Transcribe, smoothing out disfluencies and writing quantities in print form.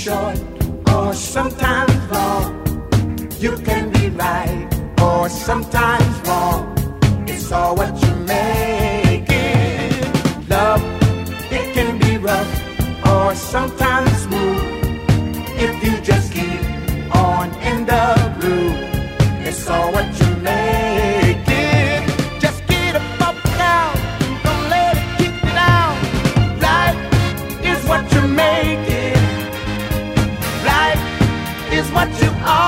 short or sometimes long. You can be right or sometimes wrong. It's all what you make it. Love, it can be rough or sometimes smooth. If you just keep on in the groove, it's all what you make it. Just get up now, don't let it keep you down. Life is what you make it. Life is what you are.